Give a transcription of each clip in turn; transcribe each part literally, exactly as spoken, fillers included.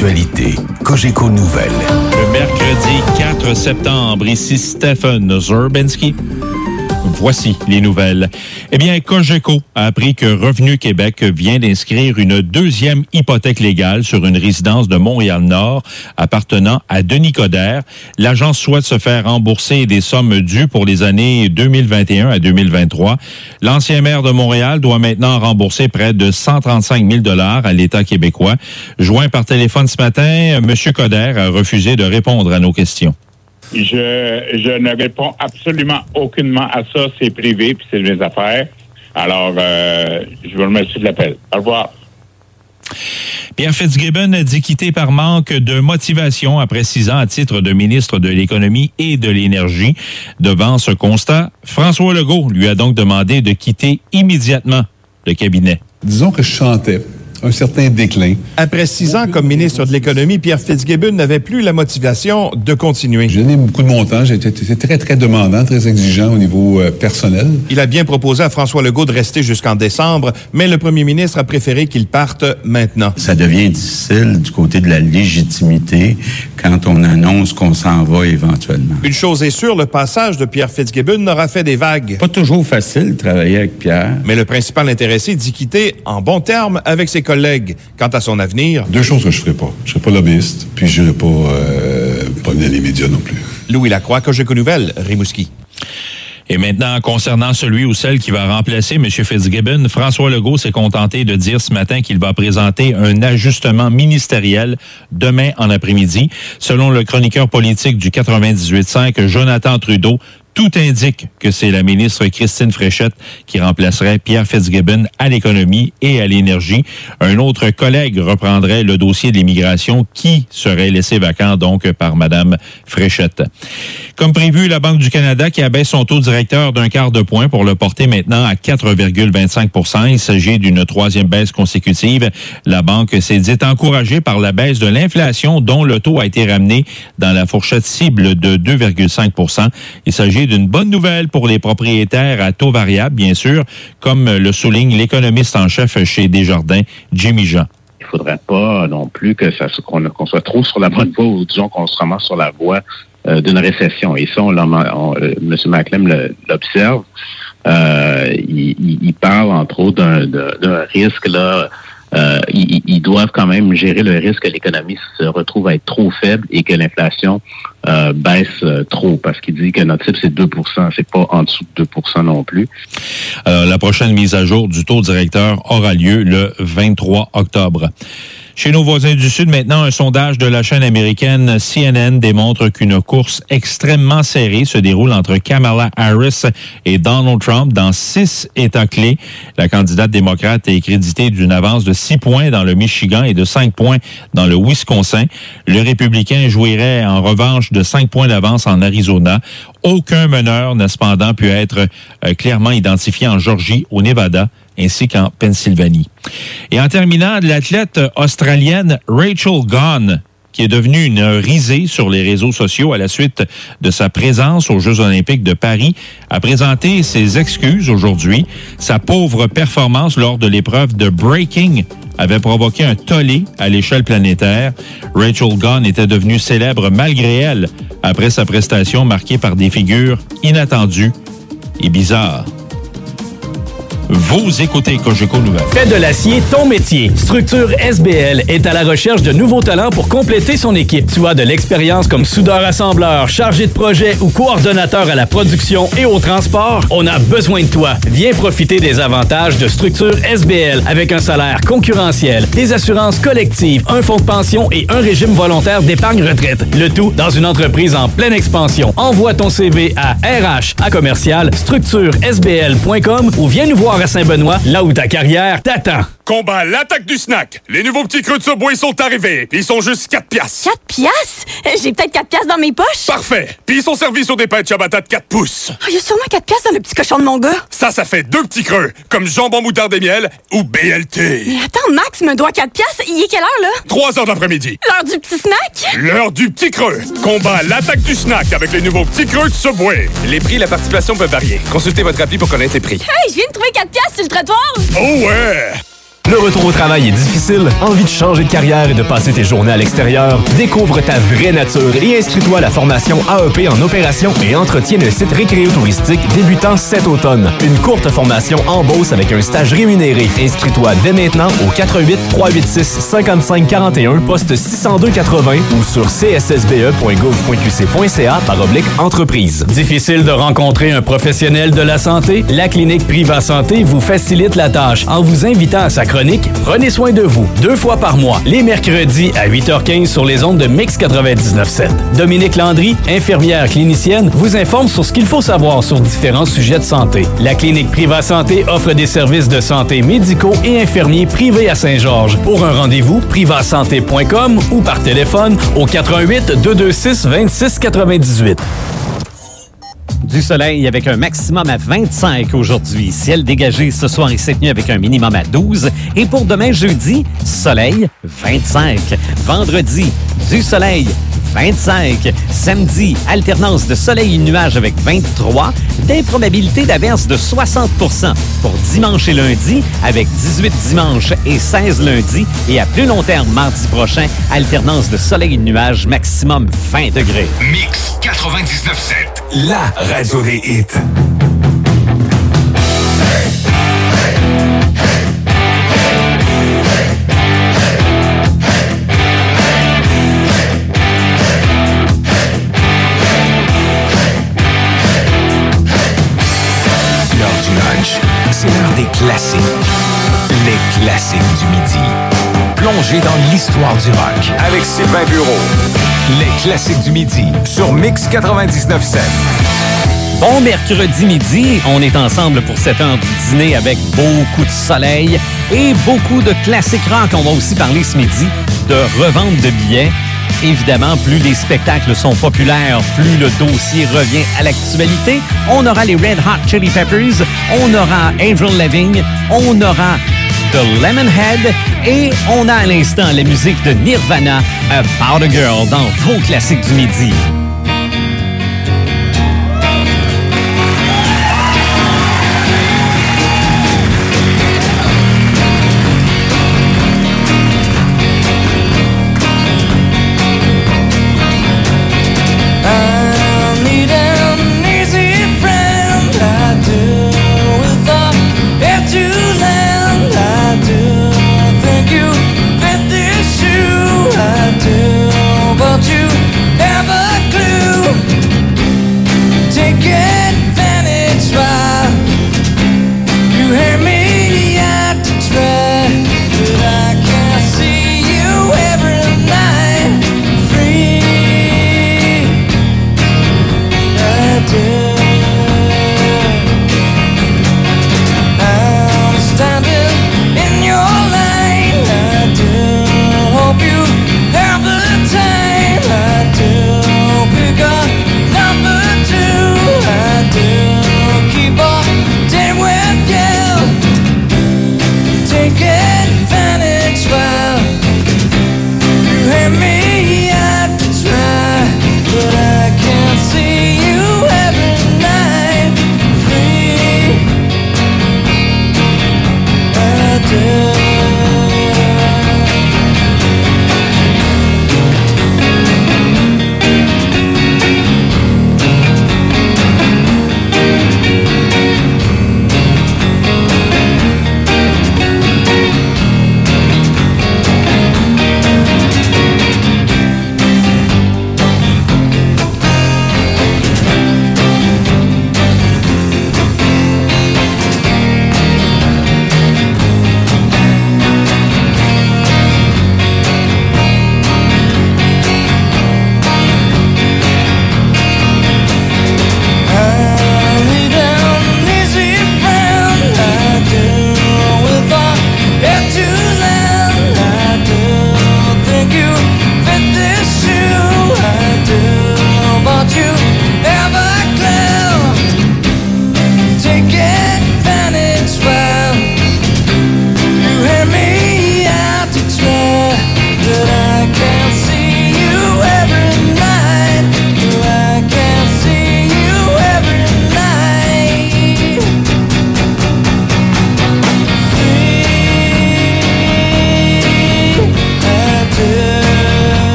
l'actualité. Cogeco Nouvelles. Le mercredi quatre septembre, ici Stephen Zerbinsky. Voici les nouvelles. Eh bien, Cogeco a appris que Revenu Québec vient d'inscrire une deuxième hypothèque légale sur une résidence de Montréal-Nord appartenant à Denis Coderre. L'agence souhaite se faire rembourser des sommes dues pour les années deux mille vingt et un à deux mille vingt-trois. L'ancien maire de Montréal doit maintenant rembourser près de cent trente-cinq mille dollars à l'État québécois. Joint par téléphone ce matin, M. Coderre a refusé de répondre à nos questions. Je, je ne réponds absolument aucunement à ça. C'est privé, puis c'est mes affaires. Alors, euh, je vous remercie de l'appel. Au revoir. Pierre Fitzgibbon a dit quitter par manque de motivation après six ans à titre de ministre de l'Économie et de l'Énergie. Devant ce constat, François Legault lui a donc demandé de quitter immédiatement le cabinet. Disons que je chantais un certain déclin. Après six ans comme ministre de l'Économie, Pierre Fitzgibbon n'avait plus la motivation de continuer. J'ai donné beaucoup de mon temps. J'ai été, été très, très demandant, très exigeant au niveau euh, personnel. Il a bien proposé à François Legault de rester jusqu'en décembre, mais le premier ministre a préféré qu'il parte maintenant. Ça devient difficile du côté de la légitimité quand on annonce qu'on s'en va éventuellement. Une chose est sûre, le passage de Pierre Fitzgibbon aura fait des vagues. Pas toujours facile de travailler avec Pierre. Mais le principal intéressé dit quitter en bons termes avec ses collègues. Quant à son avenir... Deux choses que je ne ferai pas. Je ne serai pas lobbyiste, puis je n'irai pas, euh, pas dans les médias non plus. Louis Lacroix, Cogeco Nouvelles, Rimouski. Et maintenant, concernant celui ou celle qui va remplacer M. Fitzgibbon, François Legault s'est contenté de dire ce matin qu'il va présenter un ajustement ministériel demain en après-midi. Selon le chroniqueur politique du quatre-vingt-dix-huit cinq, Jonathan Trudeau, tout indique que c'est la ministre Christine Fréchette qui remplacerait Pierre Fitzgibbon à l'économie et à l'énergie. Un autre collègue reprendrait le dossier de l'immigration qui serait laissé vacant donc par Mme Fréchette. Comme prévu, la Banque du Canada qui abaisse son taux directeur d'un quart de point pour le porter maintenant à quatre virgule vingt-cinq pour cent. Il s'agit d'une troisième baisse consécutive. La Banque s'est dite encouragée par la baisse de l'inflation dont le taux a été ramené dans la fourchette cible de deux virgule cinq pour cent. Il s'agit d'une bonne nouvelle pour les propriétaires à taux variable, bien sûr, comme le souligne l'économiste en chef chez Desjardins, Jimmy Jean. Il ne faudrait pas non plus que ça, qu'on, qu'on soit trop sur la bonne voie ou disons qu'on se ramasse sur la voie euh, d'une récession. Et ça, on, on, euh, M. Macklem le, l'observe. Euh, il, il parle, entre autres, d'un, d'un, d'un risque là. Euh, ils, ils doivent quand même gérer le risque que l'économie se retrouve à être trop faible et que l'inflation euh, baisse euh, trop, parce qu'il dit que notre cible, c'est deux pour cent. C'est pas en dessous de deux pour cent non plus. Alors, la prochaine mise à jour du taux directeur aura lieu le vingt-trois octobre. Chez nos voisins du Sud, maintenant, un sondage de la chaîne américaine C N N démontre qu'une course extrêmement serrée se déroule entre Kamala Harris et Donald Trump dans six États clés. La candidate démocrate est créditée d'une avance de six points dans le Michigan et de cinq points dans le Wisconsin. Le républicain jouirait en revanche de cinq points d'avance en Arizona. Aucun meneur n'a cependant pu être euh, clairement identifié en Georgie, au Nevada, ainsi qu'en Pennsylvanie. Et en terminant, l'athlète australienne Rachel Gunn, qui est devenue une risée sur les réseaux sociaux à la suite de sa présence aux Jeux olympiques de Paris, a présenté ses excuses aujourd'hui. Sa pauvre performance lors de l'épreuve de breaking avait provoqué un tollé à l'échelle planétaire. Rachel Gunn était devenue célèbre malgré elle après sa prestation marquée par des figures inattendues et bizarres. Vous écoutez Cogeco Nouvelles. Fais de l'acier ton métier. Structure S B L est à la recherche de nouveaux talents pour compléter son équipe. Tu as de l'expérience comme soudeur-assembleur, chargé de projet ou coordonnateur à la production et au transport? On a besoin de toi. Viens profiter des avantages de Structure S B L avec un salaire concurrentiel, des assurances collectives, un fonds de pension et un régime volontaire d'épargne retraite. Le tout dans une entreprise en pleine expansion. Envoie ton C V à R H à commercial structure S B L point com ou viens nous voir à Saint-Benoît, là où ta carrière t'attend. Combat l'attaque du snack. Les nouveaux petits creux de Subway sont arrivés. Puis ils sont juste quatre piastres. quatre piastres? J'ai peut-être quatre piastres dans mes poches. Parfait. Puis ils sont servis sur des pains de ciabatta de quatre pouces. Il oh, y a sûrement quatre piastres dans le petit cochon de mon gars. Ça, ça fait deux petits creux. Comme jambon moutarde et miel ou B L T. Mais attends, Max me doit quatre piastres. Il est quelle heure, là? trois heures d'après-midi. L'heure du petit snack? L'heure du petit creux. Combat l'attaque du snack avec les nouveaux petits creux de Subway. Les prix et la participation peuvent varier. Consultez votre appli pour connaître les prix. Hey, je viens de trouver quatre piastres sur le trottoir. Oh ouais! Le retour au travail est difficile? Envie de changer de carrière et de passer tes journées à l'extérieur? Découvre ta vraie nature et inscris-toi à la formation A E P en opération et entretien d'un site récréo-touristique débutant cet automne. Une courte formation en Beauce avec un stage rémunéré. Inscris-toi dès maintenant au quatre un huit, trois huit six, cinq cinq quatre un, poste six zéro deux quatre-vingts ou sur c s s b e point gouv point q c point c a par oblique entreprise. Difficile de rencontrer un professionnel de la santé? La clinique Priva Santé vous facilite la tâche en vous invitant à sa chronique Prenez soin de vous, deux fois par mois, les mercredis à huit heures quinze sur les ondes de Mix quatre-vingt-dix-neuf sept. Dominique Landry, infirmière clinicienne, vous informe sur ce qu'il faut savoir sur différents sujets de santé. La clinique Priva Santé offre des services de santé médicaux et infirmiers privés à Saint-Georges. Pour un rendez-vous, privasanté point com ou par téléphone au quatre un huit, deux deux six, deux six quatre-vingt-dix-huit. Du soleil avec un maximum à vingt-cinq aujourd'hui. Ciel dégagé ce soir et cette nuit avec un minimum à douze. Et pour demain jeudi, soleil vingt-cinq. Vendredi, du soleil vingt-cinq. Samedi, alternance de soleil et nuages avec vingt-trois. Des probabilités d'averse de soixante pour cent. Pour dimanche et lundi, avec dix-huit dimanche et seize lundi. Et à plus long terme, mardi prochain, alternance de soleil et nuages, maximum vingt degrés. Mix quatre-vingt-dix-neuf sept, la radio des hits. C'est l'heure des classiques. Les classiques du midi. Plongez dans l'histoire du rock avec Sylvain Bureau. Les classiques du midi sur Mix quatre-vingt-dix-neuf sept. Bon mercredi midi, on est ensemble pour cette heure du dîner avec beaucoup de soleil et beaucoup de classiques rock. On va aussi parler ce midi de revente de billets. Évidemment, plus les spectacles sont populaires, plus le dossier revient à l'actualité. On aura les Red Hot Chili Peppers, on aura Avril Lavigne, on aura The Lemonhead et on a à l'instant la musique de Nirvana, About a Girl, dans vos classiques du midi. But you never could.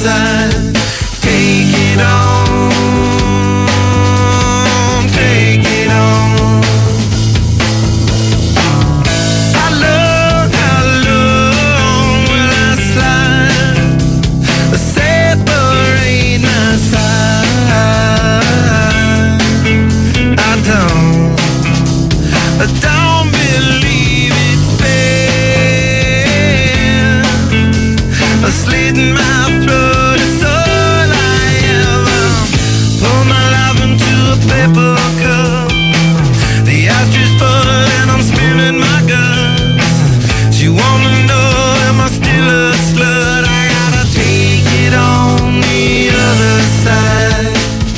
side. Take it on, take it on. How long, how long will I slide? Separate my side. I don't, I don't believe it's fair. A slit in my throat is all I ever. Pour my life into a paper cup. The ashes full and I'm spilling my guts. She wanna know, am I still a slut? I gotta take it on the other side.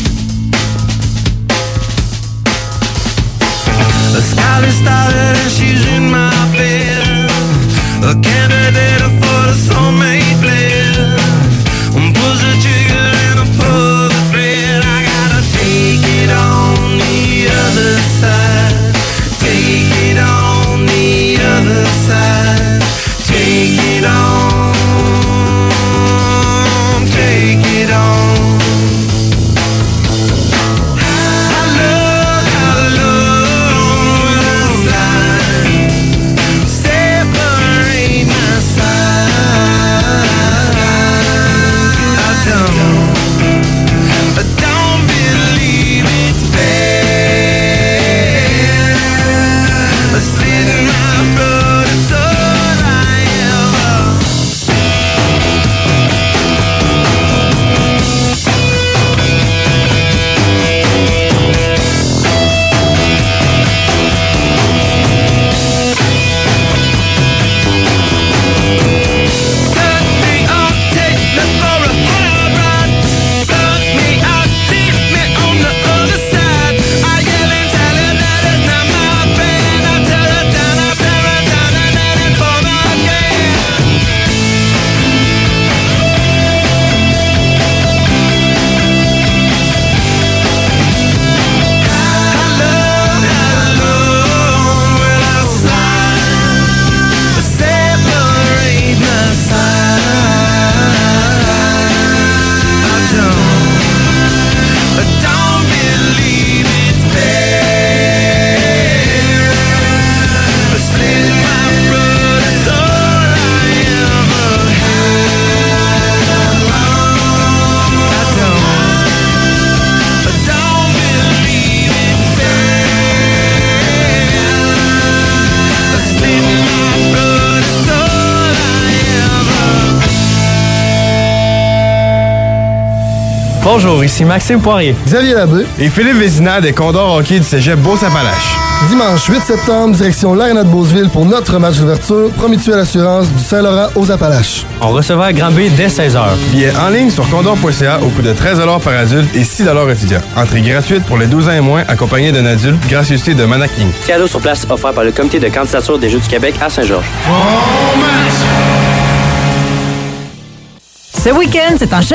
The sky is started and she's in my bed. A candidate for the soulmate bled. Pulls the trigger and I pull the thread. I gotta take it on the other side. Take it on the other side. Take it on. Take it on. How long, how long will I slide? Separate my side. I don't, I don't believe it's fair. A slit in my throat is all I ever. Tuck me up, take me for a hard ride. Tuck me out, leave me on the other side. I yell and tell her that it's not my friend. I tear her down, I tear her down, and then it fall again. How long, how long will I slide? Separate my side. I don't, I don't believe it's fair. A slit in my throat is all I ever had. I don't, I don't believe it's fair. A slit in my throat is all I ever. Bonjour, ici Maxime Poirier, Xavier Labbé et Philippe Vézina des Condors Hockey du Cégep Beauce-Appalaches. Dimanche huit septembre, direction l'Arena de Beauceville pour notre match d'ouverture, Promutuelle Assurance du Saint-Laurent aux Appalaches. On recevra Grand B dès seize heures. Billets en ligne sur condor point c a au coût de treize dollars par adulte et six dollars étudiant. Entrée gratuite pour les douze ans et moins, accompagnés d'un adulte, gracieuseté de Manac Incorporé. Cadeau sur place offert par le Comité de candidature des Jeux du Québec à Saint-Georges. Ce week-end, c'est un